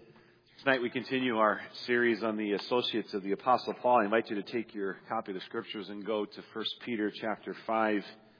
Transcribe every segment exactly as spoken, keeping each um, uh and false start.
Tonight we continue our series on the associates of the Apostle Paul. I invite you to take your copy of the Scriptures and go to First Peter chapter five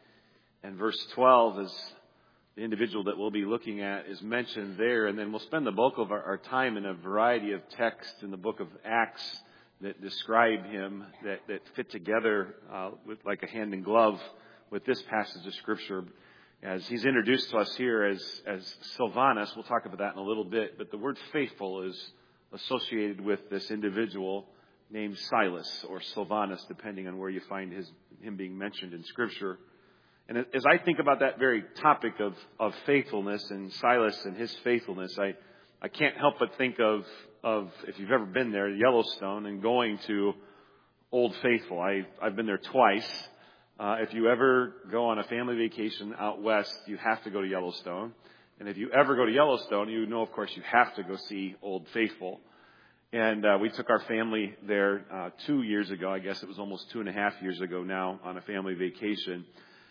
and verse twelve, as the individual that we'll be looking at is mentioned there. And then we'll spend the bulk of our, our time in a variety of texts in the book of Acts that describe him, that, that fit together uh, with, like a hand in glove with this passage of Scripture. As he's introduced to us here as, as Silvanus, we'll talk about that in a little bit, but the word faithful is associated with this individual named Silas or Silvanus, depending on where you find his him being mentioned in Scripture. And as I think about that very topic of, of faithfulness and Silas and his faithfulness, I, I can't help but think of, of, if you've ever been there, Yellowstone, and going to Old Faithful. I, I've been there twice. Uh, if you ever go on a family vacation out west, you have to go to Yellowstone. And if you ever go to Yellowstone, you know, of course, you have to go see Old Faithful. And uh, we took our family there uh, two years ago. I guess it was almost two and a half years ago now on a family vacation.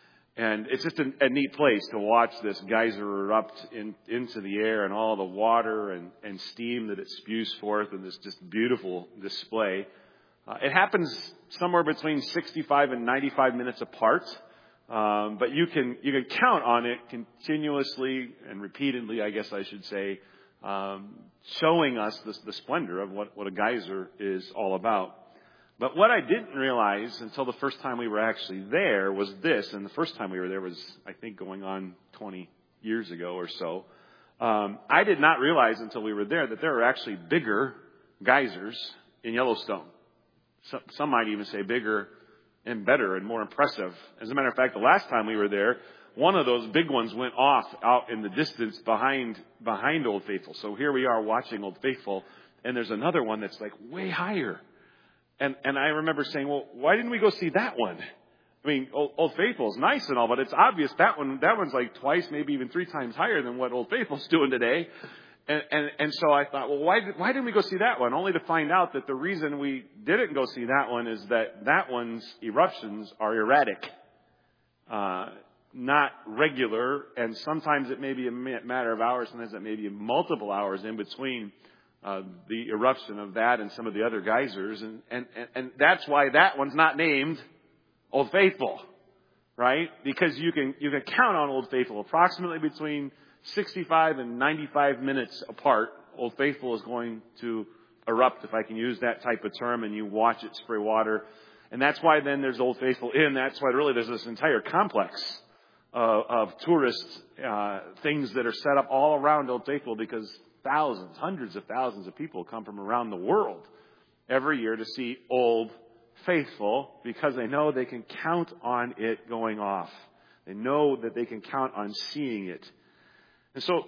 And it's just a, a neat place to watch this geyser erupt in, into the air and all the water and, and steam that it spews forth in this just beautiful display. Uh, it happens somewhere between sixty-five and ninety-five minutes apart, um, but you can you can count on it continuously and repeatedly, I guess I should say, um, showing us the, the splendor of what, what a geyser is all about. But what I didn't realize until the first time we were actually there was this, and the first time we were there was, I think, going on twenty years ago or so. Um, I did not realize until we were there that there are actually bigger geysers in Yellowstone. Some might even say bigger and better and more impressive. As a matter of fact, the last time we were there, one of those big ones went off out in the distance behind behind Old Faithful. So here we are watching Old Faithful, and there's another one that's like way higher. And and I remember saying, well, why didn't we go see that one? I mean, Old, Old Faithful is nice and all, but it's obvious that one that one's like twice, maybe even three times higher than what Old Faithful's doing today. And, and and so I thought, well, why did, why didn't we go see that one? Only to find out that the reason we didn't go see that one is that that one's eruptions are erratic, uh, not regular, and sometimes it may be a matter of hours, sometimes it may be multiple hours in between uh, the eruption of that and some of the other geysers, and, and, and, and that's why that one's not named Old Faithful, right? Because you can you can count on Old Faithful approximately between sixty-five and ninety-five minutes apart. Old Faithful is going to erupt, if I can use that type of term, and you watch it spray water. And that's why then there's Old Faithful Inn. That's why really there's this entire complex uh, of tourist uh, things that are set up all around Old Faithful, because thousands, hundreds of thousands of people come from around the world every year to see Old Faithful, because they know they can count on it going off. They know that they can count on seeing it. And so,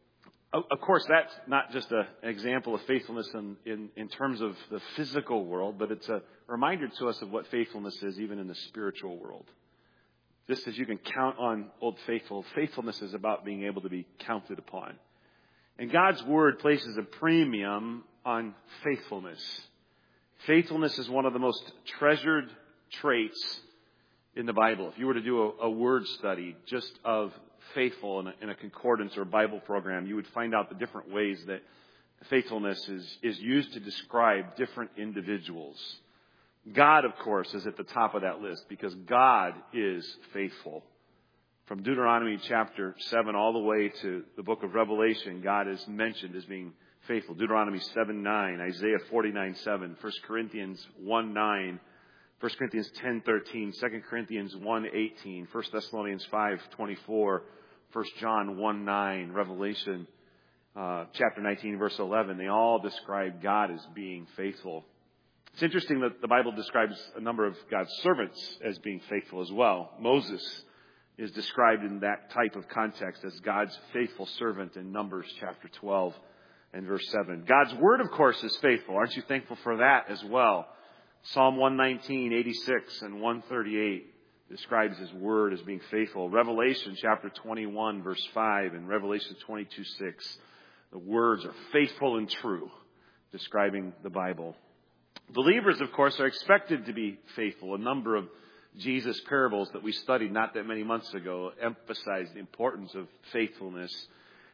of course, that's not just a, an example of faithfulness in, in, in terms of the physical world, but it's a reminder to us of what faithfulness is even in the spiritual world. Just as you can count on Old Faithful, faithfulness is about being able to be counted upon. And God's Word places a premium on faithfulness. Faithfulness is one of the most treasured traits in the Bible. If you were to do a, a word study just of faithful in a, in a concordance or Bible program, you would find out the different ways that faithfulness is, is used to describe different individuals. God, of course, is at the top of that list because God is faithful. From Deuteronomy chapter seven all the way to the book of Revelation, God is mentioned as being faithful. Deuteronomy seven nine, Isaiah forty-nine seven, First Corinthians one nine, First Corinthians ten thirteen, Second Corinthians one eighteen, First Thessalonians five twenty-four, First John one nine, Revelation uh, chapter nineteen, verse eleven. They all describe God as being faithful. It's interesting that the Bible describes a number of God's servants as being faithful as well. Moses is described in that type of context as God's faithful servant in Numbers chapter twelve and verse seven. God's word, of course, is faithful. Aren't you thankful for that as well? Psalm one nineteen, eighty-six and one thirty-eight describes his word as being faithful. Revelation chapter twenty-one, verse five, and Revelation twenty-two six. The words are faithful and true, describing the Bible. Believers, of course, are expected to be faithful. A number of Jesus' parables that we studied not that many months ago emphasize the importance of faithfulness.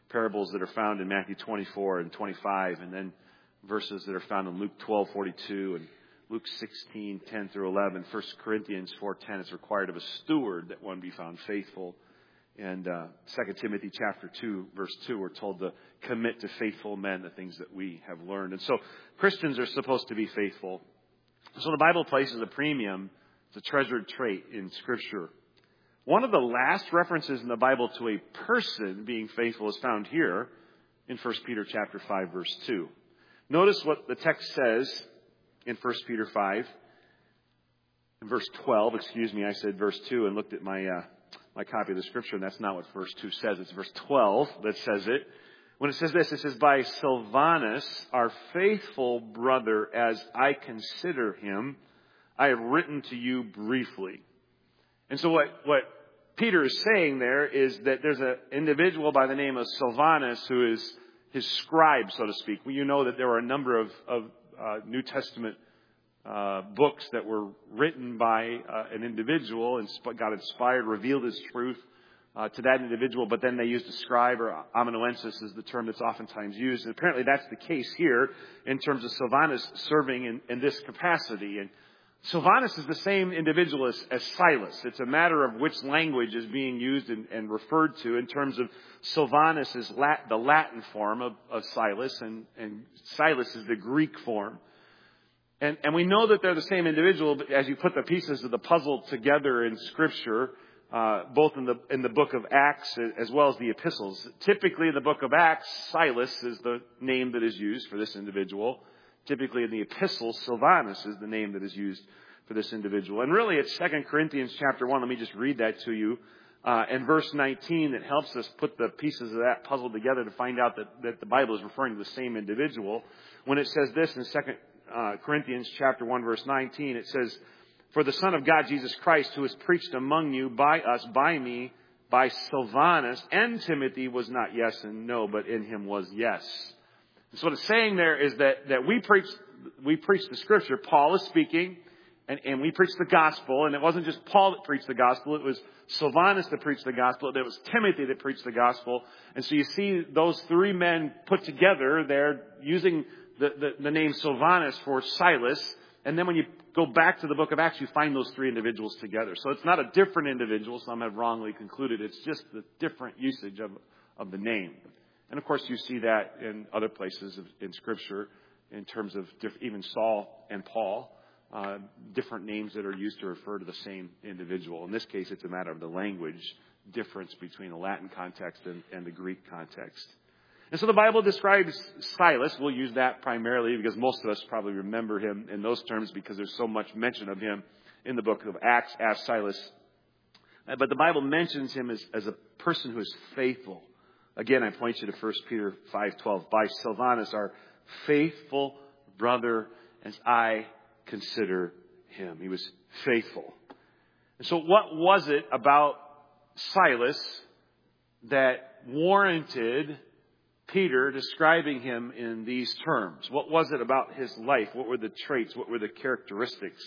parables that are found in Matthew twenty-four and twenty-five, and then verses that are found in Luke twelve forty-two and Luke sixteen ten through eleven. First Corinthians four ten, it's required of a steward that one be found faithful. And uh, Second Timothy chapter two, verse two, we're told to commit to faithful men the things that we have learned. And so Christians are supposed to be faithful. So the Bible places a premium. It's a treasured trait in Scripture. One of the last references in the Bible to a person being faithful is found here in First Peter chapter five, verse two. Notice what the text says in First Peter five, in verse twelve. Excuse me, I said verse two and looked at my uh, my copy of the Scripture, and that's not what verse two says. It's verse twelve that says it. When it says this, it says, by Silvanus, our faithful brother, as I consider him, I have written to you briefly. And so what, what Peter is saying there is that there's an individual by the name of Silvanus who is his scribe, so to speak. Well, you know that there were a number of, of uh, New Testament uh, books that were written by uh, an individual and got inspired, revealed his truth uh, to that individual, but then they used a scribe, or amanuensis is the term that's oftentimes used. And apparently that's the case here in terms of Silvanus serving in, in this capacity. And Silvanus is the same individual as, as Silas. It's a matter of which language is being used and, and referred to. In terms of Silvanus is Lat, the Latin form of, of Silas, and, and Silas is the Greek form. And, and we know that they're the same individual, but as you put the pieces of the puzzle together in Scripture, uh, both in the in the book of Acts as well as the epistles. Typically in the book of Acts, Silas is the name that is used for this individual. Typically in the epistles, Silvanus is the name that is used for this individual. And really it's Second Corinthians chapter one. Let me just read that to you. Uh, and verse nineteen that helps us put the pieces of that puzzle together to find out that, that the Bible is referring to the same individual. When it says this in Second uh, Corinthians chapter one, verse nineteen, it says, for the Son of God, Jesus Christ, who is preached among you by us, by me, by Silvanus and Timothy, was not yes and no, but in him was yes. So what it's saying there is that, that we preach, we preach the Scripture. Paul is speaking, and, and we preach the gospel. And it wasn't just Paul that preached the gospel. It was Silvanus that preached the gospel. It was Timothy that preached the gospel. And so you see those three men put together there using the, the, the name Silvanus for Silas. And then when you go back to the book of Acts, you find those three individuals together. So it's not a different individual. Some have wrongly concluded. It's just the different usage of, of the name. And of course, you see that in other places in Scripture in terms of diff- even Saul and Paul, uh, different names that are used to refer to the same individual. In this case, it's a matter of the language difference between the Latin context and, and the Greek context. And so the Bible describes Silas. We'll use that primarily because most of us probably remember him in those terms because there's so much mention of him in the book of Acts as Silas. But the Bible mentions him as, as a person who is faithful. Again, I point you to First Peter five twelve. By Silvanus, our faithful brother, as I consider him. He was faithful. And so what was it about Silas that warranted Peter describing him in these terms? What was it about his life? What were the traits? What were the characteristics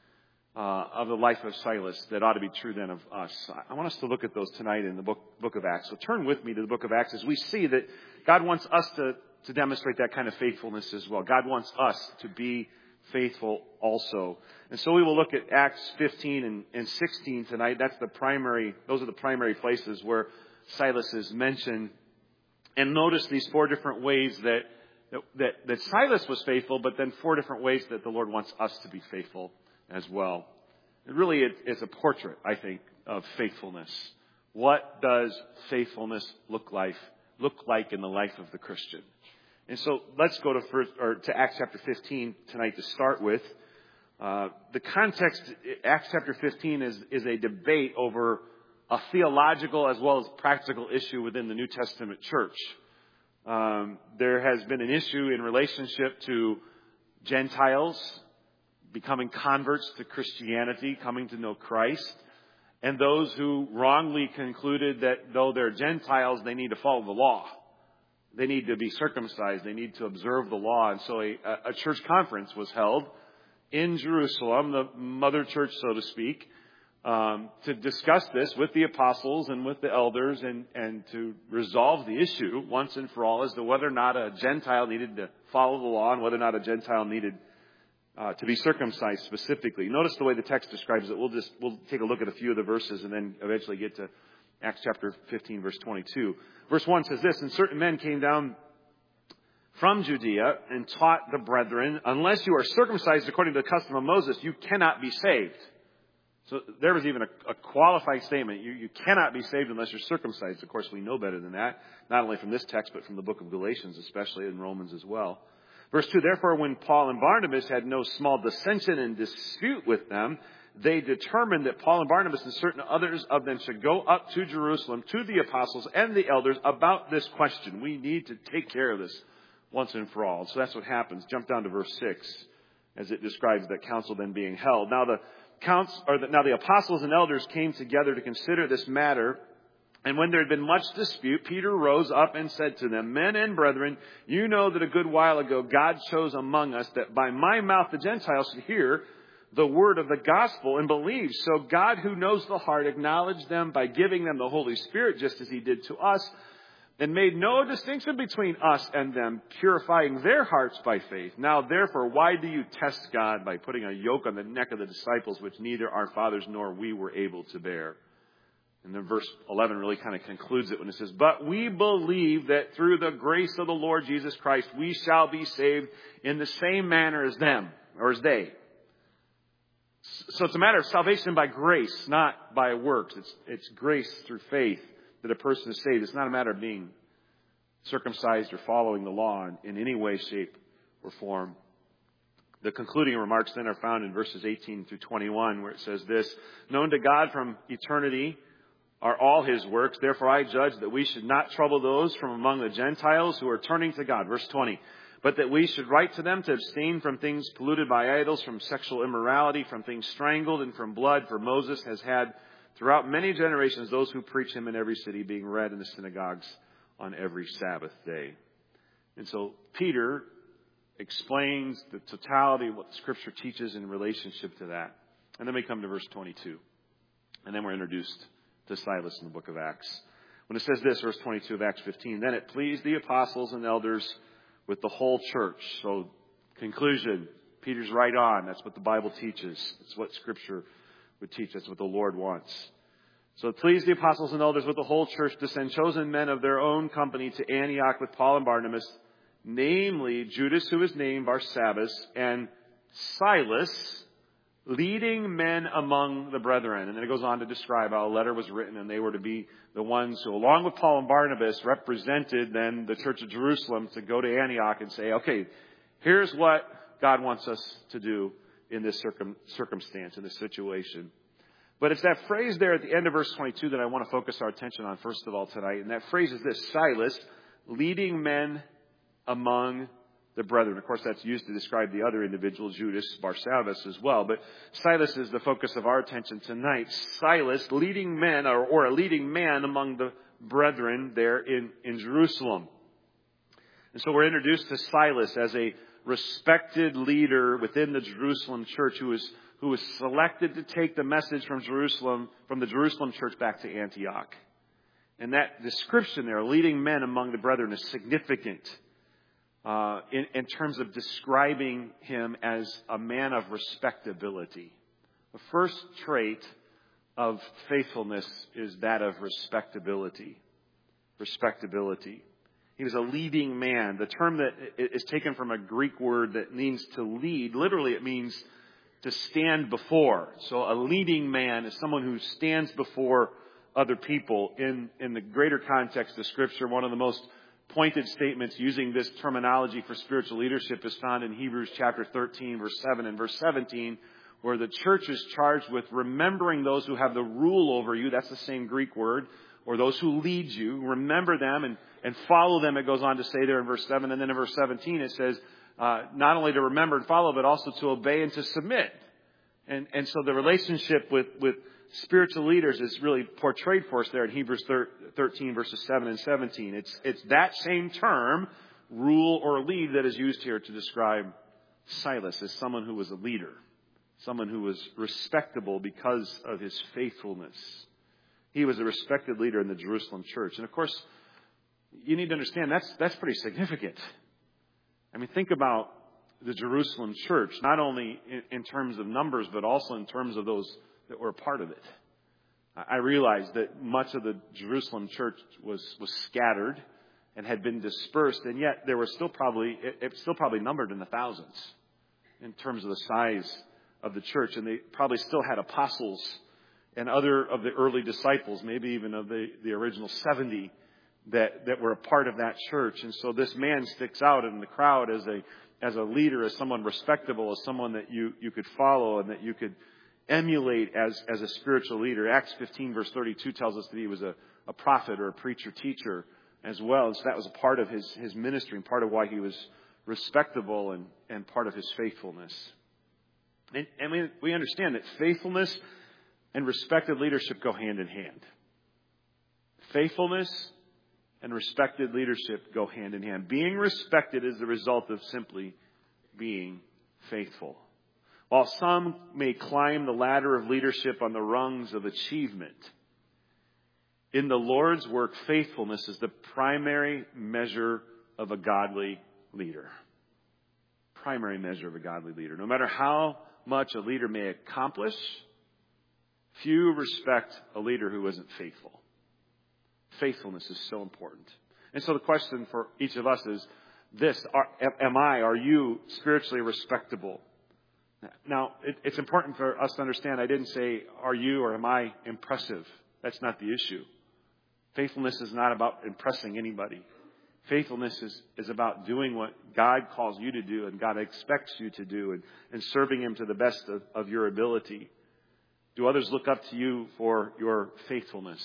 uh, of the life of Silas that ought to be true then of us? I want us to look at those tonight in the book, book of Acts. So turn with me to the book of Acts as we see that God wants us to, to demonstrate that kind of faithfulness as well. God wants us to be faithful also. And so we will look at Acts fifteen and, and sixteen tonight. That's the primary, those are the primary places where Silas is mentioned. And notice these four different ways that, that, that Silas was faithful, but then four different ways that the Lord wants us to be faithful as well. And really, it, it's a portrait, I think, of faithfulness. What does faithfulness look like, look like in the life of the Christian? And so let's go to first, or to Acts chapter fifteen tonight to start with. Uh, the context, Acts chapter fifteen is, is a debate over a theological as well as practical issue within the New Testament church. Um, there has been an issue in relationship to Gentiles becoming converts to Christianity, coming to know Christ, and those who wrongly concluded that though they're Gentiles, they need to follow the law. They need to be circumcised. They need to observe the law. And so a, a church conference was held in Jerusalem, the mother church, so to speak, um, to discuss this with the apostles and with the elders and, and to resolve the issue once and for all as to whether or not a Gentile needed to follow the law and whether or not a Gentile needed uh, to be circumcised specifically. Notice the way the text describes it. We'll just we'll take a look at a few of the verses and then eventually get to Acts chapter fifteen, verse twenty-two. Verse one says this, "And certain men came down from Judea and taught the brethren, unless you are circumcised according to the custom of Moses, you cannot be saved." So there was even a, a qualifying statement. You, you cannot be saved unless you're circumcised. Of course, we know better than that, not only from this text, but from the book of Galatians, especially in Romans as well. Verse two, "Therefore, when Paul and Barnabas had no small dissension and dispute with them, they determined that Paul and Barnabas and certain others of them should go up to Jerusalem to the apostles and the elders about this question." We need to take care of this once and for all. So that's what happens. Jump down to verse six as it describes that council then being held. Now the counts, or the, now the apostles and elders came together to consider this matter. And when there had been much dispute, Peter rose up and said to them, "Men and brethren, you know that a good while ago God chose among us that by my mouth the Gentiles should hear the word of the gospel and believe. So God, who knows the heart, acknowledged them by giving them the Holy Spirit, just as he did to us, and made no distinction between us and them, purifying their hearts by faith. Now, therefore, why do you test God by putting a yoke on the neck of the disciples, which neither our fathers nor we were able to bear?" And then verse eleven really kind of concludes it when it says, "But we believe that through the grace of the Lord Jesus Christ, we shall be saved in the same manner as them," or as they. So it's a matter of salvation by grace, not by works. It's, it's grace through faith that a person is saved. It's not a matter of being circumcised or following the law in, in any way, shape, or form. The concluding remarks then are found in verses eighteen through twenty-one, where it says this, "Known to God from eternity are all his works. Therefore I judge that we should not trouble those from among the Gentiles who are turning to God." Verse twenty, "But that we should write to them to abstain from things polluted by idols, from sexual immorality, from things strangled, and from blood. For Moses has had throughout many generations those who preach him in every city, being read in the synagogues on every Sabbath day." And so Peter explains the totality of what the Scripture teaches in relationship to that. And then we come to verse twenty-two. And then we're introduced to Silas in the book of Acts. When it says this, verse twenty-two of Acts fifteen, "Then it pleased the apostles and elders with the whole church." So, conclusion, Peter's right on. That's what the Bible teaches. It's what Scripture would teach. That's what the Lord wants. "So it pleased the apostles and elders with the whole church to send chosen men of their own company to Antioch with Paul and Barnabas, namely Judas, who is named Barsabbas, and Silas, leading men among the brethren." And then it goes on to describe how a letter was written, and they were to be the ones who, along with Paul and Barnabas, represented then the church of Jerusalem to go to Antioch and say, okay, here's what God wants us to do in this circum- circumstance, in this situation. But it's that phrase there at the end of verse twenty-two that I want to focus our attention on first of all tonight. And that phrase is this: Silas, leading men among the brethren. Of course, that's used to describe the other individual, Judas Barsabbas, as well. But Silas is the focus of our attention tonight. Silas, leading men, or, or a leading man among the brethren there in, in Jerusalem. And so we're introduced to Silas as a respected leader within the Jerusalem church who is who was selected to take the message from Jerusalem, from the Jerusalem church back to Antioch. And that description there, leading men among the brethren, is significant uh, in, in terms of describing him as a man of respectability. The first trait of faithfulness is that of respectability. Respectability. He was a leading man. The term that is taken from a Greek word that means to lead. Literally, it means to stand before. So a leading man is someone who stands before other people. In, in the greater context of Scripture, one of the most pointed statements using this terminology for spiritual leadership is found in Hebrews chapter thirteen, verse seven and verse seventeen, where the church is charged with remembering those who have the rule over you. That's the same Greek word. Or those who lead you. Remember them and, and follow them, it goes on to say there in verse seven. And then in verse seventeen it says, Uh, not only to remember and follow, but also to obey and to submit. And, and so the relationship with, with spiritual leaders is really portrayed for us there in Hebrews thirteen, verses seven and seventeen. It's, it's that same term, rule or lead, that is used here to describe Silas as someone who was a leader. someone who was respectable because of his faithfulness. He was a respected leader in the Jerusalem church. And of course, you need to understand that's that's pretty significant. I mean, think about the Jerusalem church, not only in, in terms of numbers, but also in terms of those that were a part of it. I realize that much of the Jerusalem church was, was scattered and had been dispersed, and yet there were still probably, it, it still probably numbered in the thousands in terms of the size of the church. And they probably still had apostles and other of the early disciples, maybe even of the, the original seventy that, that were a part of that church. And so this man sticks out in the crowd as a as a leader, as someone respectable, as someone that you, you could follow and that you could emulate as, as a spiritual leader. Acts fifteen verse thirty-two tells us that he was a, a prophet or a preacher, teacher as well. And so that was a part of his, his ministry and part of why he was respectable and, and part of his faithfulness. And, and we, we understand that faithfulness and respected leadership go hand in hand. Faithfulness and respected leadership go hand in hand. Being respected is the result of simply being faithful. While some may climb the ladder of leadership on the rungs of achievement, in the Lord's work, faithfulness is the primary measure of a godly leader. Primary measure of a godly leader. No matter how much a leader may accomplish, few respect a leader who isn't faithful. Faithfulness is so important. And so the question for each of us is this: are, am I, are you spiritually respectable? Now, it, it's important for us to understand, I didn't say, are you or am I impressive? That's not the issue. Faithfulness is not about impressing anybody. Faithfulness is, is about doing what God calls you to do and God expects you to do, and, and serving Him to the best of, of your ability. Do others look up to you for your faithfulness?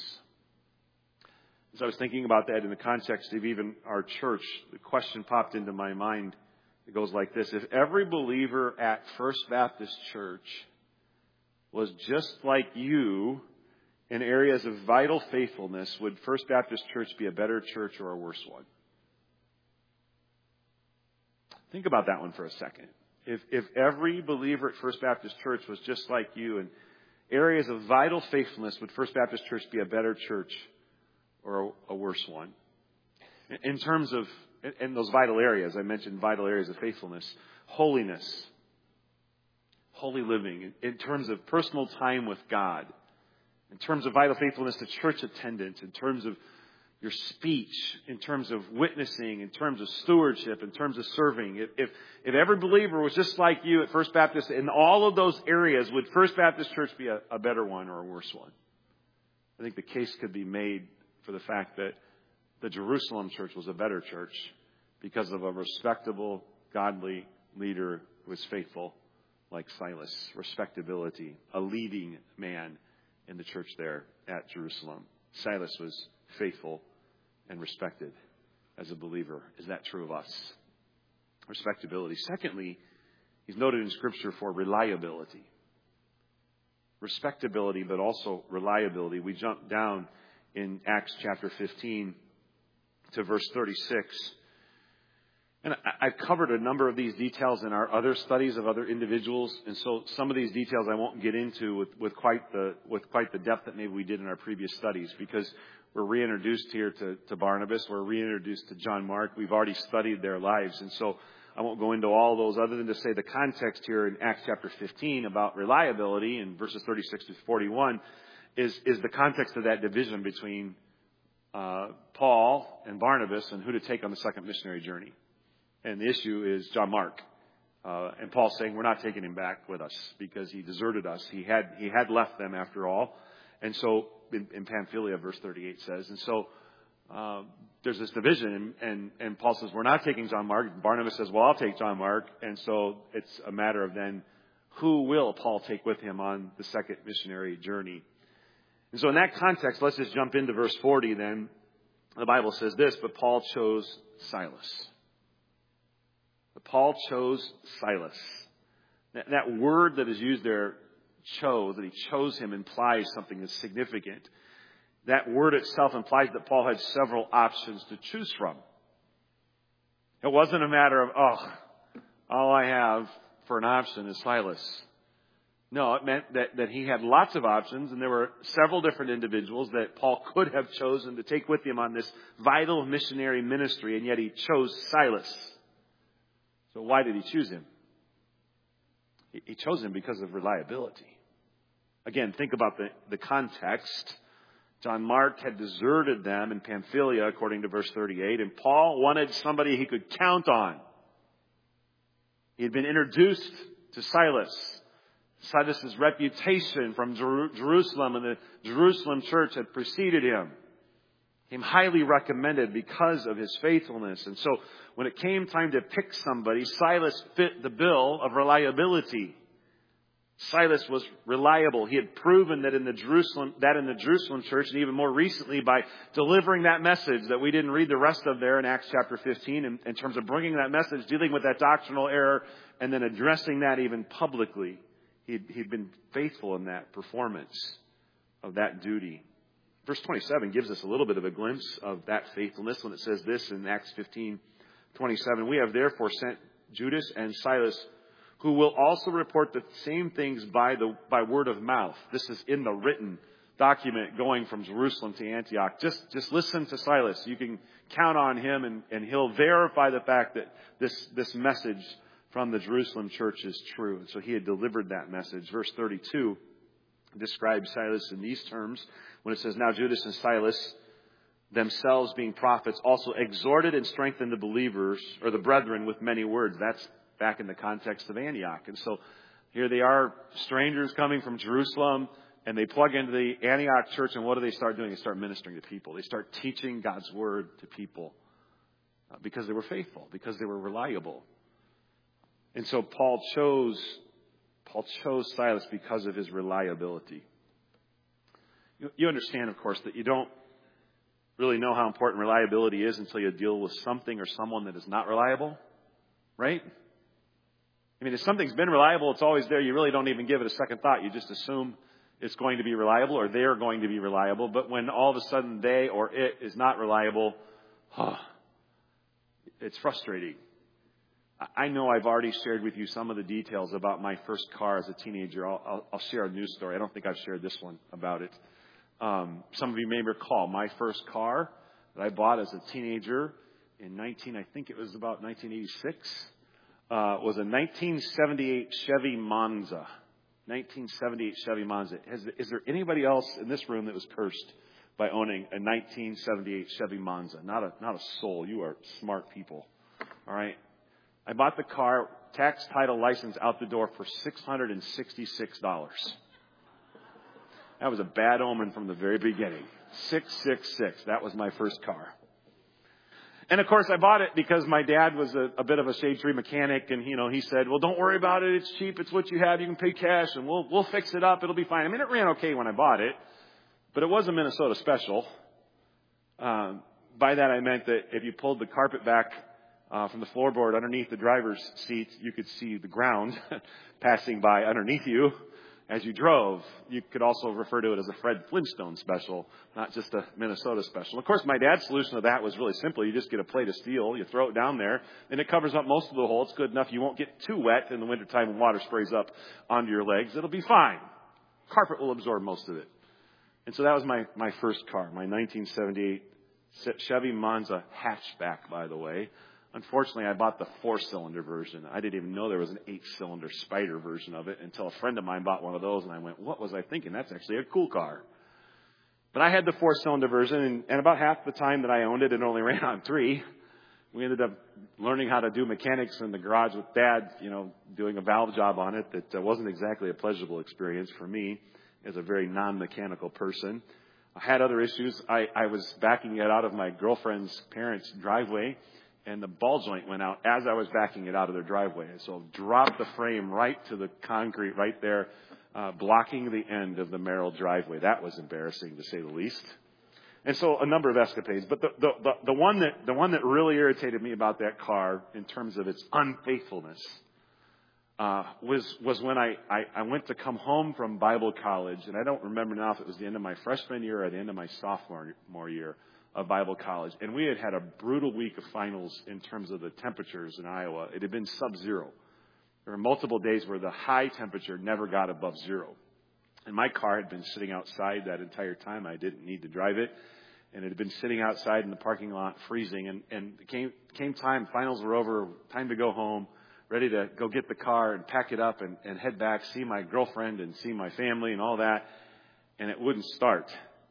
As I was thinking about that in the context of even our church, the question popped into my mind. It goes like this: if every believer at First Baptist Church was just like you in areas of vital faithfulness, would First Baptist Church be a better church or a worse one? Think about that one for a second. If, if every believer at First Baptist Church was just like you in areas of vital faithfulness, would First Baptist Church be a better church or a, a worse one? In, in terms of in those vital areas, I mentioned vital areas of faithfulness, holiness, holy living, in, in terms of personal time with God, in terms of vital faithfulness to church attendance, in terms of your speech, in terms of witnessing, in terms of stewardship, in terms of serving. If, if, if every believer was just like you at First Baptist in all of those areas, would First Baptist Church be a, a better one or a worse one? I think the case could be made for the fact that the Jerusalem church was a better church because of a respectable, godly leader who was faithful, like Silas. Respectability, a leading man in the church there at Jerusalem. Silas was faithful and respected as a believer. Is that true of us? Respectability. Secondly, he's noted in Scripture for reliability. Respectability, but also reliability. We jump down in Acts chapter fifteen to verse thirty-six. And I've covered a number of these details in our other studies of other individuals, and so some of these details I won't get into with, with quite the with quite the depth that maybe we did in our previous studies, because we're reintroduced here to, to Barnabas, we're reintroduced to John Mark. We've already studied their lives, and so I won't go into all those other than to say the context here in Acts chapter fifteen about reliability in verses thirty-six to forty-one is is the context of that division between uh, Paul and Barnabas and who to take on the second missionary journey. And the issue is John Mark. Uh, and Paul's saying we're not taking him back with us because he deserted us. He had he had left them after all. And so in, in Pamphylia, verse thirty-eight says. And so uh, there's this division. And, and, and Paul says we're not taking John Mark. Barnabas says, well, I'll take John Mark. And so it's a matter of then who will Paul take with him on the second missionary journey. And so in that context, let's just jump into verse forty then. The Bible says this: but Paul chose Silas. But Paul chose Silas. That, that word that is used there, chose, that he chose him, implies something that's significant. That word itself implies that Paul had several options to choose from. It wasn't a matter of, oh, all I have for an option is Silas. No, it meant that, that he had lots of options, and there were several different individuals that Paul could have chosen to take with him on this vital missionary ministry, and yet he chose Silas. So why did he choose him? He, he chose him because of reliability. Again, think about the, the context. John Mark had deserted them in Pamphylia, according to verse thirty-eight, and Paul wanted somebody he could count on. He had been introduced to Silas. Silas' reputation from Jer- Jerusalem and the Jerusalem church had preceded him. He was highly recommended because of his faithfulness. And so when it came time to pick somebody, Silas fit the bill of reliability. Silas was reliable. He had proven that in the Jerusalem, that in the Jerusalem church, and even more recently by delivering that message that we didn't read the rest of there in Acts chapter fifteen, in, in terms of bringing that message, dealing with that doctrinal error, and then addressing that even publicly. He'd, he'd been faithful in that performance of that duty. Verse twenty-seven gives us a little bit of a glimpse of that faithfulness when it says this in Acts fifteen twenty-seven. We have therefore sent Judas and Silas, who will also report the same things by the by word of mouth. This is in the written document going from Jerusalem to Antioch. Just, just listen to Silas. You can count on him, and, and he'll verify the fact that this, this message from the Jerusalem church is true. And so he had delivered that message. Verse thirty-two describes Silas in these terms when it says, now Judas and Silas, themselves being prophets, also exhorted and strengthened the believers, or the brethren, with many words. That's back in the context of Antioch. And so here they are, strangers coming from Jerusalem, and they plug into the Antioch church, and what do they start doing? They start ministering to people. They start teaching God's word to people uh, because they were faithful, because they were reliable. And so Paul chose, Paul chose Silas because of his reliability. You, you understand, of course, that you don't really know how important reliability is until you deal with something or someone that is not reliable, right? I mean, if something's been reliable, it's always there. You really don't even give it a second thought. You just assume it's going to be reliable, or they're going to be reliable. But when all of a sudden they or it is not reliable, oh, it's frustrating. I know I've already shared with you some of the details about my first car as a teenager. I'll, I'll, I'll share a news story. I don't think I've shared this one about it. Um, some of you may recall my first car that I bought as a teenager in nineteen, I think it was about nineteen eighty-six, uh, was a nineteen seventy-eight Chevy Monza. nineteen seventy-eight Chevy Monza. Has, is there anybody else in this room that was cursed by owning a nineteen seventy-eight Chevy Monza? Not a, not a soul. You are smart people. All right. I bought the car, tax, title, license out the door for six hundred sixty-six dollars. That was a bad omen from the very beginning. six six six. That was my first car. And of course I bought it because my dad was a, a bit of a shade tree mechanic, and you know, he said, well, don't worry about it. It's cheap. It's what you have. You can pay cash and we'll, we'll fix it up. It'll be fine. I mean, it ran okay when I bought it, but it was a Minnesota special. Um, by that I meant that if you pulled the carpet back Uh, from the floorboard underneath the driver's seat, you could see the ground passing by underneath you as you drove. You could also refer to it as a Fred Flintstone special, not just a Minnesota special. Of course, my dad's solution to that was really simple. You just get a plate of steel, you throw it down there, and it covers up most of the hole. It's good enough you won't get too wet in the wintertime when water sprays up onto your legs. It'll be fine. Carpet will absorb most of it. And so that was my, my first car, my nineteen seventy-eight Chevy Monza hatchback, by the way. Unfortunately, I bought the four-cylinder version. I didn't even know there was an eight-cylinder Spider version of it until a friend of mine bought one of those, and I went, what was I thinking? That's actually a cool car. But I had the four-cylinder version, and, and about half the time that I owned it, it only ran on three. We ended up learning how to do mechanics in the garage with Dad, you know, doing a valve job on it that uh, wasn't exactly a pleasurable experience for me as a very non-mechanical person. I had other issues. I, I was backing it out of my girlfriend's parents' driveway, and the ball joint went out as I was backing it out of their driveway. So dropped the frame right to the concrete right there, uh, blocking the end of the Merrill driveway. That was embarrassing, to say the least. And so a number of escapades. But the, the, the, the one that the one that really irritated me about that car in terms of its unfaithfulness uh, was was when I, I, I went to come home from Bible college. And I don't remember now if it was the end of my freshman year or the end of my sophomore year of Bible college. And we had had a brutal week of finals in terms of the temperatures in Iowa. It had been sub-zero There were multiple days where the high temperature never got above zero. And my car had been sitting outside that entire time. I didn't need to drive it. And it had been sitting outside in the parking lot freezing. And, and it came, came time, finals were over, time to go home, ready to go get the car and pack it up and, and head back, see my girlfriend and see my family and all that. And it wouldn't start.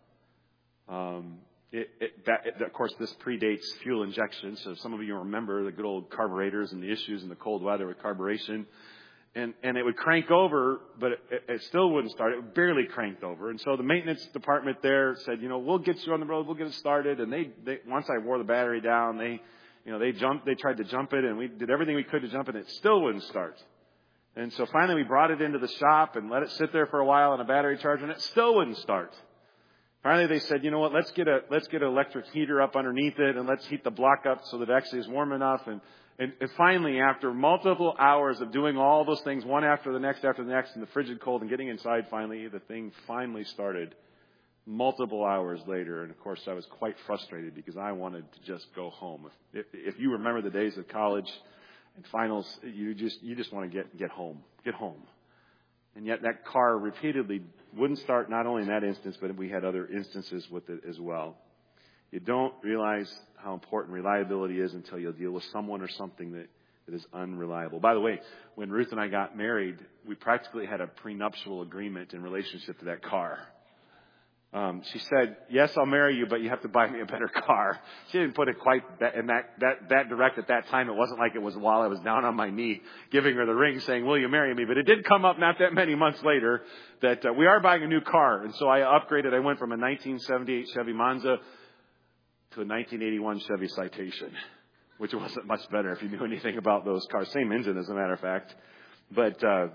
Um, it, it, that, it, of course, this predates fuel injection. So some of you remember the good old carburetors and the issues in the cold weather with carburation. And, and it would crank over, but it, it still wouldn't start. It barely cranked over. And so the maintenance department there said, you know, we'll get you on the road. We'll get it started. And they, they, once I wore the battery down, they, you know, they jumped, they tried to jump it, and we did everything we could to jump it, and it still wouldn't start. And so finally we brought it into the shop and let it sit there for a while on a battery charger, and it still wouldn't start. Finally they said, you know what, let's get a, let's get an electric heater up underneath it, and let's heat the block up so that it actually is warm enough. And, And, and finally, after multiple hours of doing all those things, one after the next, after the next, in the frigid cold and getting inside, finally, the thing finally started multiple hours later. And, of course, I was quite frustrated because I wanted to just go home. If, if you remember the days of college and finals, you just you just want to get, get home, get home. And yet that car repeatedly wouldn't start, not only in that instance, but we had other instances with it as well. You don't realize how important reliability is until you deal with someone or something that, that is unreliable. By the way, when Ruth and I got married, we practically had a prenuptial agreement in relationship to that car. Um, she said, yes, I'll marry you, but you have to buy me a better car. She didn't put it quite that, in that, that, that direct at that time. It wasn't like it was while I was down on my knee giving her the ring saying, will you marry me? But it did come up not that many months later that uh, we are buying a new car. And so I upgraded. I went from a nineteen seventy-eight Chevy Monza to a nineteen eighty-one Chevy Citation, which wasn't much better if you knew anything about those cars. Same engine, as a matter of fact. But uh,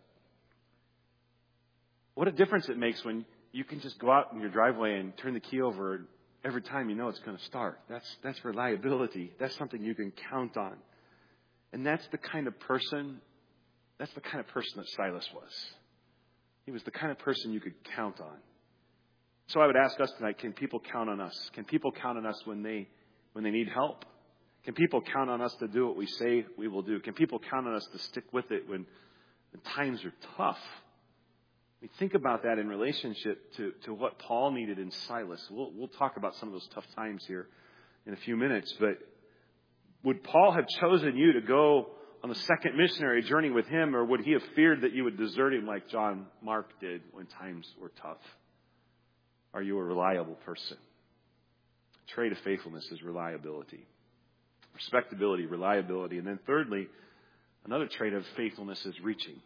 what a difference it makes when you can just go out in your driveway and turn the key over and every time you know it's going to start. That's that's reliability. That's something you can count on. And that's the kind of person, that's the kind of person that Silas was. He was the kind of person you could count on. So I would ask us tonight, can people count on us? Can people count on us when they when they need help? Can people count on us to do what we say we will do? Can people count on us to stick with it when, when times are tough? We think about that in relationship to, to what Paul needed in Silas. We'll, we'll talk about some of those tough times here in a few minutes. But would Paul have chosen you to go on the second missionary journey with him, or would he have feared that you would desert him like John Mark did when times were tough? Are you a reliable person? A trait of faithfulness is reliability. Respectability, reliability. And then thirdly, another trait of faithfulness is reaching.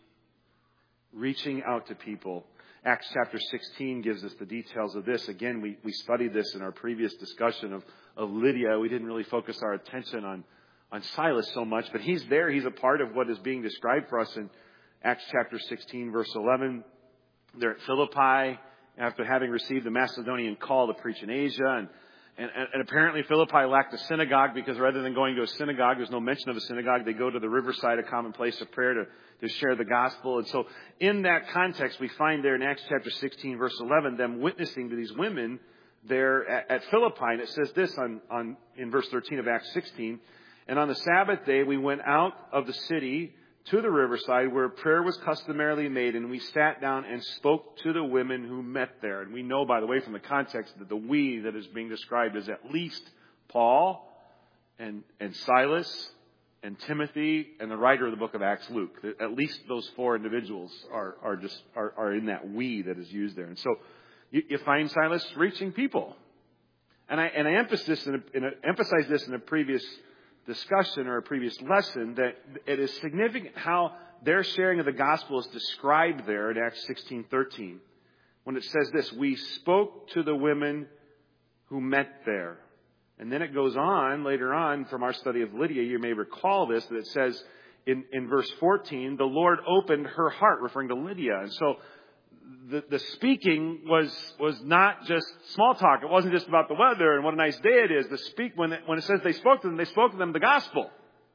Reaching out to people. Acts chapter sixteen gives us the details of this. Again, we, we studied this in our previous discussion of, of Lydia. We didn't really focus our attention on, on Silas so much, but he's there. He's a part of what is being described for us in Acts chapter sixteen, verse eleven. They're at Philippi after having received the Macedonian call to preach in Asia. And, and, and apparently Philippi lacked a synagogue because rather than going to a synagogue, there's no mention of a synagogue. They go to the riverside, a common place of prayer, to, to share the gospel. And so in that context, we find there in Acts chapter sixteen, verse eleven, them witnessing to these women there at, at Philippi. And it says this on, on in verse thirteen of Acts sixteen. And on the Sabbath day, we went out of the city to the riverside where prayer was customarily made, and we sat down and spoke to the women who met there. And we know, by the way, from the context that the we that is being described is at least Paul and, and Silas and Timothy and the writer of the book of Acts, Luke. At least those four individuals are, are just are, are in that we that is used there. And so you, you find Silas reaching people. And I and I emphasize this in a, in a, emphasize this in a previous discussion or a previous lesson, that it is significant how their sharing of the gospel is described there in Acts sixteen thirteen. When it says this, we spoke to the women who met there. And then it goes on later on from our study of Lydia. You may recall this, that it says in, in verse fourteen, the Lord opened her heart, referring to Lydia. And so the, the speaking was, was not just small talk. It wasn't just about the weather and what a nice day it is. The speak, when it, when it says they spoke to them, they spoke to them the gospel.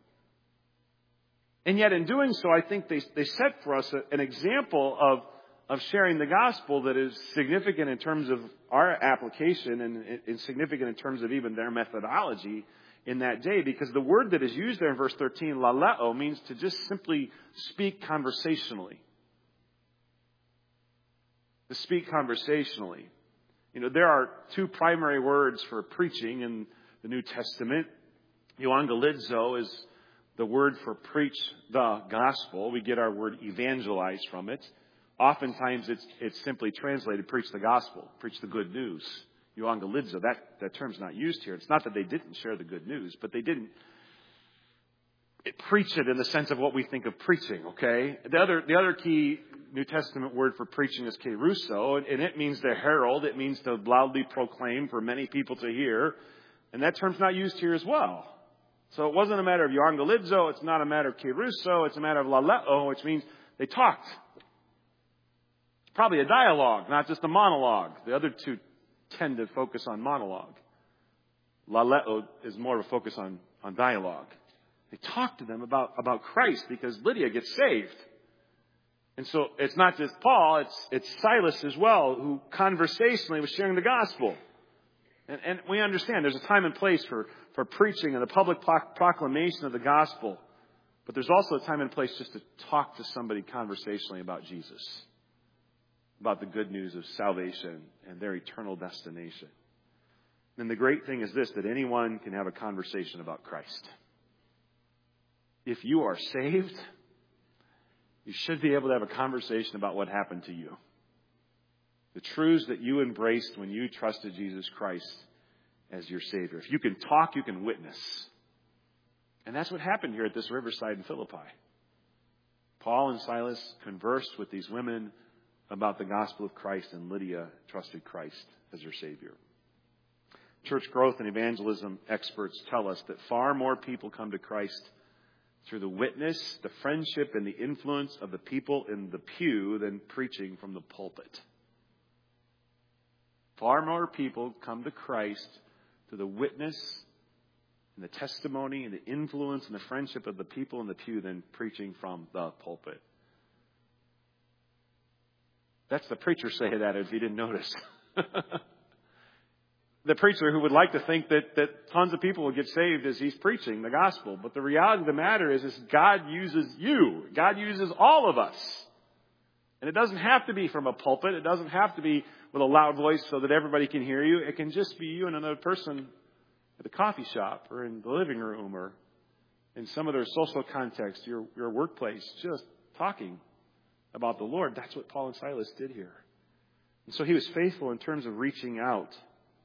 And yet in doing so, I think they, they set for us a, an example of, of sharing the gospel that is significant in terms of our application and, and significant in terms of even their methodology in that day, because the word that is used there in verse thirteen, laleo, means to just simply speak conversationally. To speak conversationally. You know, there are two primary words for preaching in the New Testament. Euangelizo is the word for preach the gospel. We get our word evangelize from it. Oftentimes it's it's simply translated preach the gospel, preach the good news. Euangelizo, that, that term's not used here. It's not that they didn't share the good news, but they didn't preach it in the sense of what we think of preaching, okay? The other the other key New Testament word for preaching is kerusso, and it means to herald. It means to loudly proclaim for many people to hear. And that term's not used here as well. So it wasn't a matter of euangelizo. It's not a matter of kerusso. It's a matter of laleo, which means they talked. It's probably a dialogue, not just a monologue. The other two tend to focus on monologue. Laleo is more of a focus on, on dialogue. They talked to them about, about Christ because Lydia gets saved. And so it's not just Paul, it's it's Silas as well, who conversationally was sharing the gospel. And, and we understand there's a time and place for, for preaching and the public proclamation of the gospel. But there's also a time and place just to talk to somebody conversationally about Jesus. About the good news of salvation and their eternal destination. And the great thing is this, that anyone can have a conversation about Christ. If you are saved, you should be able to have a conversation about what happened to you. The truths that you embraced when you trusted Jesus Christ as your Savior. If you can talk, you can witness. And that's what happened here at this riverside in Philippi. Paul and Silas conversed with these women about the gospel of Christ, and Lydia trusted Christ as her Savior. Church growth and evangelism experts tell us that far more people come to Christ through the witness, the friendship, and the influence of the people in the pew than preaching from the pulpit. Far more people come to Christ through the witness and the testimony and the influence and the friendship of the people in the pew than preaching from the pulpit. That's the preacher saying that, if you didn't notice. The preacher who would like to think that, that tons of people will get saved as he's preaching the gospel. But the reality of the matter is, is God uses you. God uses all of us. And it doesn't have to be from a pulpit. It doesn't have to be with a loud voice so that everybody can hear you. It can just be you and another person at the coffee shop or in the living room or in some other social context, your, your workplace, just talking about the Lord. That's what Paul and Silas did here. And so he was faithful in terms of reaching out.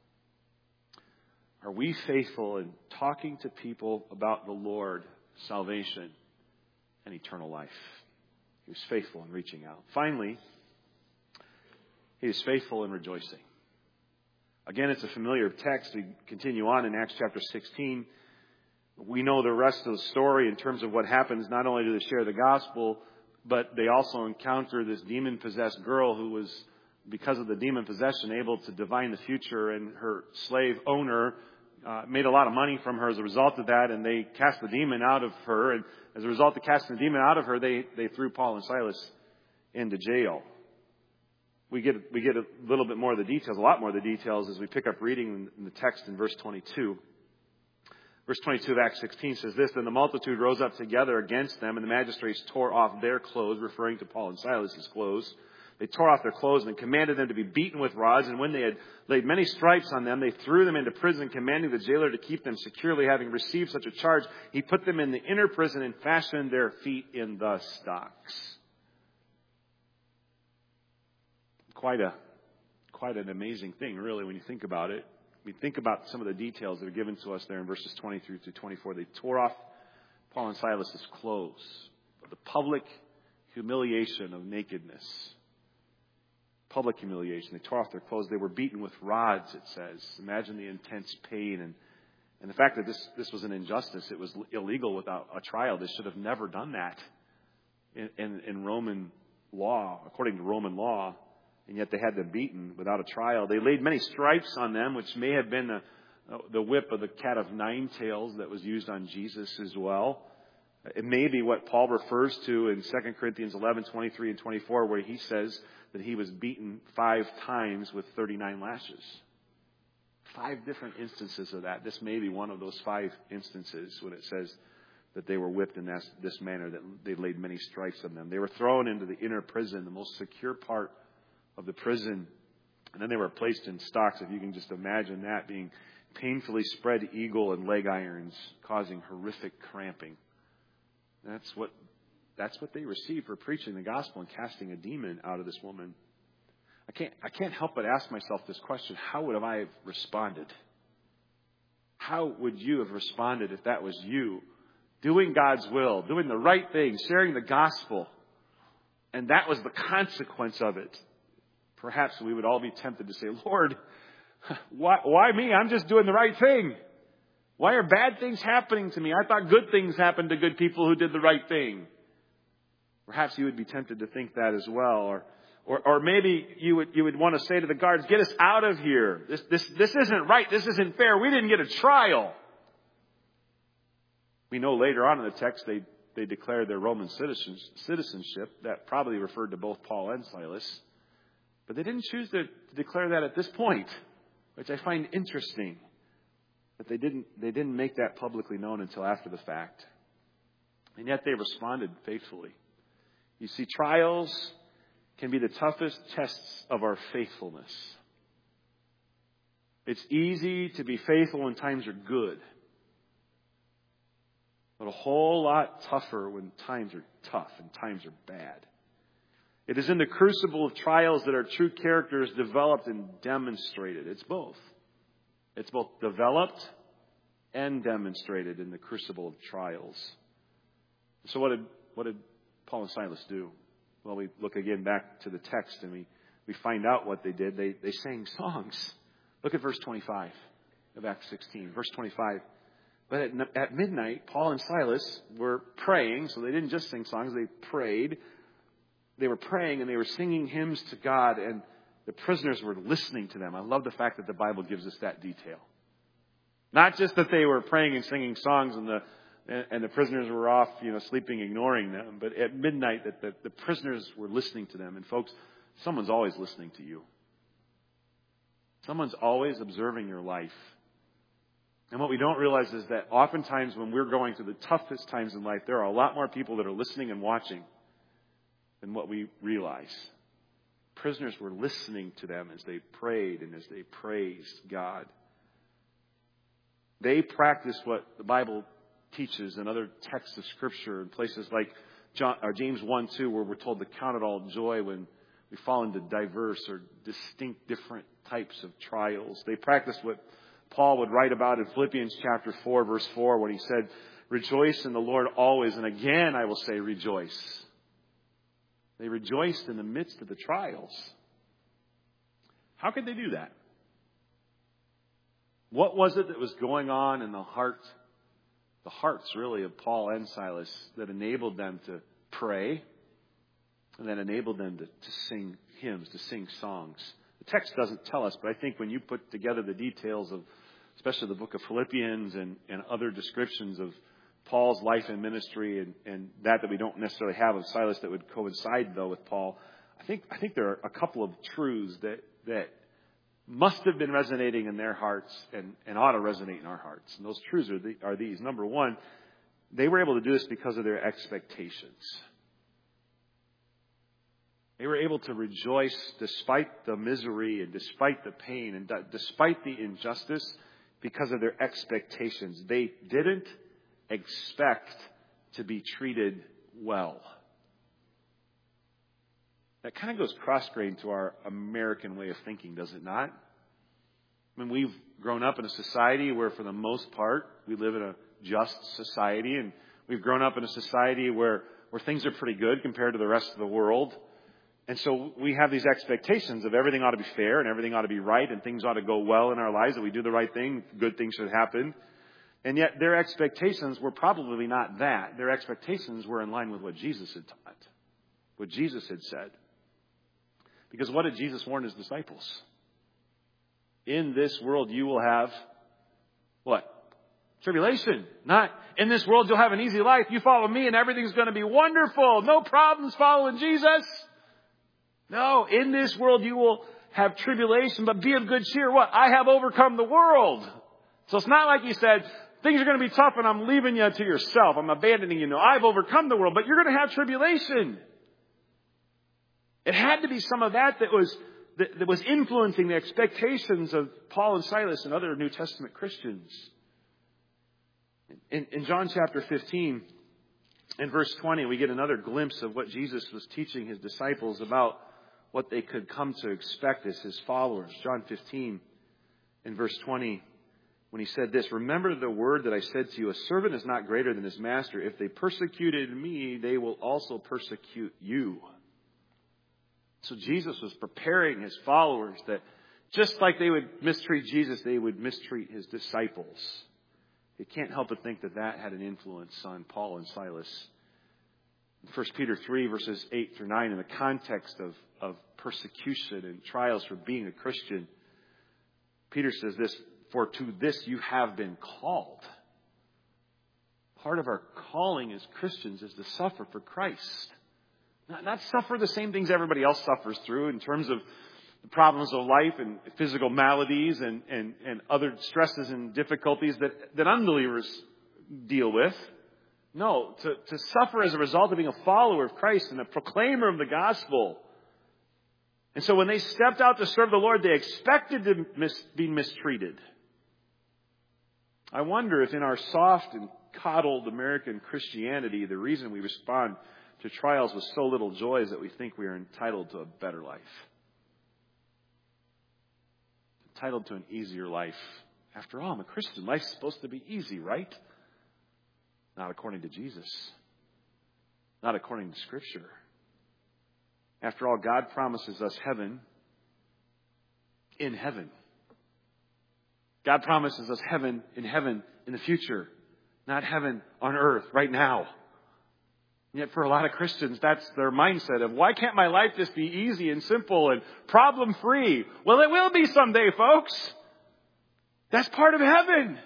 Are we faithful in talking to people about the Lord, salvation, and eternal life? He was faithful in reaching out. Finally, he was faithful in rejoicing. Again, it's a familiar text. We continue on in Acts chapter sixteen. We know the rest of the story in terms of what happens. Not only do they share the gospel, but they also encounter this demon-possessed girl who was, because of the demon possession, able to divine the future, and her slave owner uh, made a lot of money from her as a result of that, and they cast the demon out of her, and as a result of casting the demon out of her, they, they threw Paul and Silas into jail. We get we get a little bit more of the details, a lot more of the details, as we pick up reading in the text in verse twenty-two. Verse twenty-two of Acts sixteen says this, "Then the multitude rose up together against them, and the magistrates tore off their clothes," referring to Paul and Silas' clothes. "They tore off their clothes and commanded them to be beaten with rods. And when they had laid many stripes on them, they threw them into prison, commanding the jailer to keep them securely. Having received such a charge, he put them in the inner prison and fastened their feet in the stocks." Quite a, quite an amazing thing, really, when you think about it. We think about some of the details that are given to us there in verses twenty-three through twenty-four. They tore off Paul and Silas' clothes. The public humiliation of nakedness. Public humiliation. They tore off their clothes. They were beaten with rods, it says. Imagine the intense pain and, and the fact that this, this was an injustice. It was illegal without a trial. They should have never done that in, in, in Roman law, according to Roman law. And yet they had them beaten without a trial. They laid many stripes on them, which may have been the, the whip of the cat of nine tails that was used on Jesus as well. It may be what Paul refers to in Second Corinthians eleven, twenty-three and twenty-four, where he says that he was beaten five times with thirty-nine lashes. Five different instances of that. This may be one of those five instances when it says that they were whipped in this, this manner, that they laid many stripes on them. They were thrown into the inner prison, the most secure part of the prison. And then they were placed in stocks, if you can just imagine that, being painfully spread eagle and leg irons, causing horrific cramping. That's what, that's what they received for preaching the gospel and casting a demon out of this woman. I can't, I can't help but ask myself this question. How would I have responded? How would you have responded if that was you? Doing God's will, doing the right thing, sharing the gospel. And that was the consequence of it. Perhaps we would all be tempted to say, Lord, why, why me? I'm just doing the right thing. Why are bad things happening to me? I thought good things happened to good people who did the right thing. Perhaps you would be tempted to think that as well. Or Or, or maybe you would you would want to say to the guards, get us out of here. This this this isn't right. This isn't fair. We didn't get a trial. We know later on in the text they, they declared their Roman citizens, citizenship. That probably referred to both Paul and Silas. But they didn't choose to, to declare that at this point, which I find interesting. That they didn't they didn't make that publicly known until after the fact. And yet they responded faithfully. You see, trials can be the toughest tests of our faithfulness. It's easy to be faithful when times are good, but a whole lot tougher when times are tough and times are bad. It is in the crucible of trials that our true character is developed and demonstrated. It's both. It's both developed and demonstrated in the crucible of trials. So what did, what did Paul and Silas do? Well, we look again back to the text and we, we find out what they did. They, they sang songs. Look at verse twenty-five of Acts sixteen. Verse twenty-five. But at, at midnight, Paul and Silas were praying. So they didn't just sing songs, they prayed. They were praying and they were singing hymns to God, and the prisoners were listening to them. I love the fact that the Bible gives us that detail. Not just that they were praying and singing songs and the And the prisoners were off, you know, sleeping, ignoring them. But at midnight, that the, the prisoners were listening to them. And folks, someone's always listening to you. Someone's always observing your life. And what we don't realize is that oftentimes when we're going through the toughest times in life, there are a lot more people that are listening and watching than what we realize. Prisoners were listening to them as they prayed and as they praised God. They practiced what the Bible teaches in other texts of Scripture in places like John, or James one two, where we're told to count it all joy when we fall into diverse or distinct different types of trials. They practiced what Paul would write about in Philippians chapter four, verse four, when he said, rejoice in the Lord always. And again, I will say rejoice. They rejoiced in the midst of the trials. How could they do that? What was it that was going on in the heart The hearts, really, of Paul and Silas that enabled them to pray and that enabled them to, to sing hymns, to sing songs? The text doesn't tell us, but I think when you put together the details of, especially the book of Philippians and, and other descriptions of Paul's life and ministry and, and that that we don't necessarily have of Silas that would coincide, though, with Paul, I think I think there are a couple of truths that that must have been resonating in their hearts and, and ought to resonate in our hearts. And those truths are, the, are these. Number one, they were able to do this because of their expectations. They were able to rejoice despite the misery and despite the pain and despite the injustice because of their expectations. They didn't expect to be treated well. That kind of goes cross-grain to our American way of thinking, does it not? I mean, we've grown up in a society where, for the most part, we live in a just society, and we've grown up in a society where, where things are pretty good compared to the rest of the world. And so we have these expectations of everything ought to be fair and everything ought to be right and things ought to go well in our lives, that we do the right thing, good things should happen. And yet their expectations were probably not that. Their expectations were in line with what Jesus had taught, what Jesus had said. Because what did Jesus warn his disciples? In this world you will have what? Tribulation. Not in this world you'll have an easy life. You follow me and everything's going to be wonderful. No problems following Jesus. No, in this world you will have tribulation, but be of good cheer. What? I have overcome the world. So it's not like he said, things are going to be tough and I'm leaving you to yourself. I'm abandoning you. No, I've overcome the world, but you're going to have tribulation. It had to be some of that that was that, that was influencing the expectations of Paul and Silas and other New Testament Christians. In, in John chapter fifteen, in verse twenty, we get another glimpse of what Jesus was teaching his disciples about what they could come to expect as his followers. John fifteen, in verse twenty, when he said this, remember the word that I said to you, a servant is not greater than his master. If they persecuted me, they will also persecute you. So Jesus was preparing his followers that just like they would mistreat Jesus, they would mistreat his disciples. You can't help but think that that had an influence on Paul and Silas. First Peter three, verses eight through nine, in the context of, of persecution and trials for being a Christian, Peter says this, for to this you have been called. Part of our calling as Christians is to suffer for Christ. Not, not suffer the same things everybody else suffers through in terms of the problems of life and physical maladies and, and, and other stresses and difficulties that, that unbelievers deal with. No, to, to suffer as a result of being a follower of Christ and a proclaimer of the gospel. And so when they stepped out to serve the Lord, they expected to mis- be mistreated. I wonder if in our soft and coddled American Christianity, the reason we respond to trials with so little joy is that we think we are entitled to a better life. Entitled to an easier life. After all, I'm a Christian. Life's supposed to be easy, right? Not according to Jesus. Not according to Scripture. After all, God promises us heaven in heaven. God promises us heaven in heaven in the future. Not heaven on earth right now. And yet for a lot of Christians, that's their mindset of, why can't my life just be easy and simple and problem-free? Well, it will be someday, folks. That's part of heaven.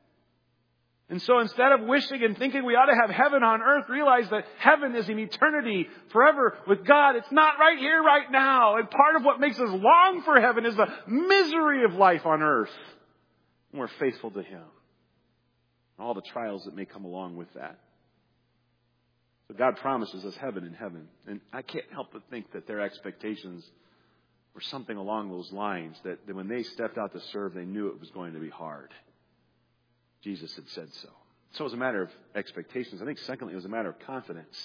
And so instead of wishing and thinking we ought to have heaven on earth, realize that heaven is an eternity forever with God. It's not right here, right now. And part of what makes us long for heaven is the misery of life on earth. And we're faithful to Him. And all the trials that may come along with that. So God promises us heaven in heaven. And I can't help but think that their expectations were something along those lines. That, that when they stepped out to serve, they knew it was going to be hard. Jesus had said so. So it was a matter of expectations. I think secondly, it was a matter of confidence.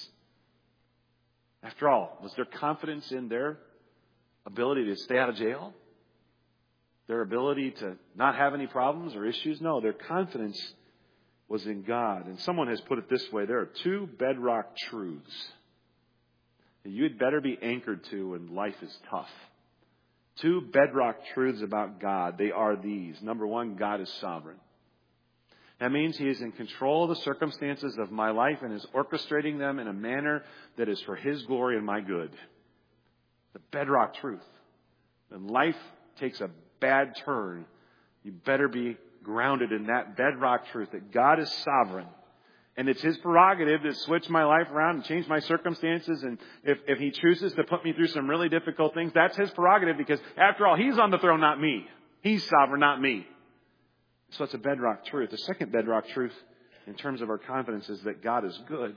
After all, was there confidence in their ability to stay out of jail? Their ability to not have any problems or issues? No, their confidence was in God. And someone has put it this way, there are two bedrock truths that you'd better be anchored to when life is tough. Two bedrock truths about God. They are these. Number one, God is sovereign. That means He is in control of the circumstances of my life and is orchestrating them in a manner that is for His glory and my good. The bedrock truth. When life takes a bad turn, you better be grounded in that bedrock truth that God is sovereign. And it's His prerogative to switch my life around and change my circumstances. And if, if He chooses to put me through some really difficult things, that's His prerogative because after all, He's on the throne, not me. He's sovereign, not me. So it's a bedrock truth. The second bedrock truth in terms of our confidence is that God is good.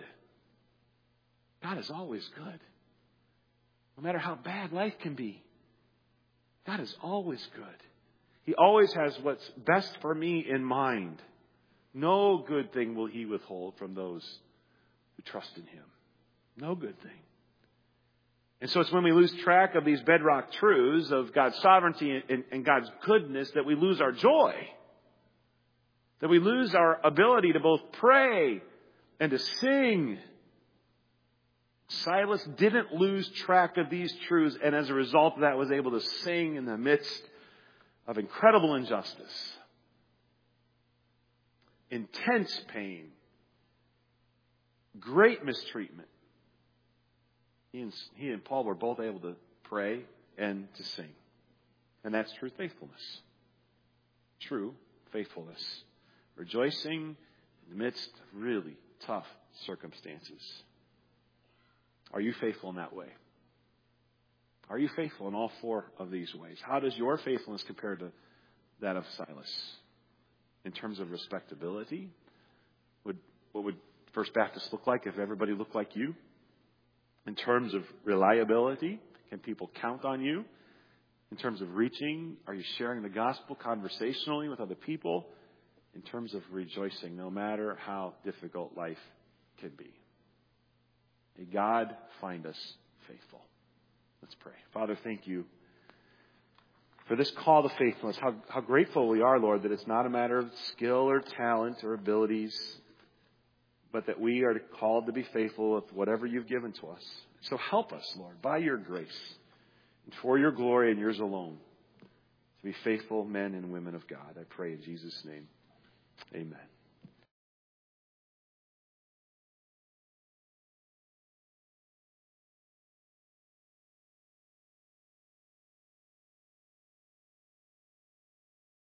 God is always good. No matter how bad life can be, God is always good. He always has what's best for me in mind. No good thing will He withhold from those who trust in Him. No good thing. And so it's when we lose track of these bedrock truths of God's sovereignty and, and God's goodness that we lose our joy. That we lose our ability to both pray and to sing. Silas didn't lose track of these truths, and as a result of that was able to sing in the midst of incredible injustice, intense pain, great mistreatment. He and, he and Paul were both able to pray and to sing. And that's true faithfulness. True faithfulness. Rejoicing in the midst of really tough circumstances. Are you faithful in that way? Are you faithful in all four of these ways? How does your faithfulness compare to that of Silas? In terms of respectability, would what would First Baptist look like if everybody looked like you? In terms of reliability, can people count on you? In terms of reaching, are you sharing the gospel conversationally with other people? In terms of rejoicing, no matter how difficult life can be. May God find us faithful. Let's pray. Father, thank you for this call to faithfulness. How, how grateful we are, Lord, that it's not a matter of skill or talent or abilities, but that we are called to be faithful with whatever you've given to us. So help us, Lord, by your grace, and for your glory and yours alone, to be faithful men and women of God. I pray in Jesus' name. Amen.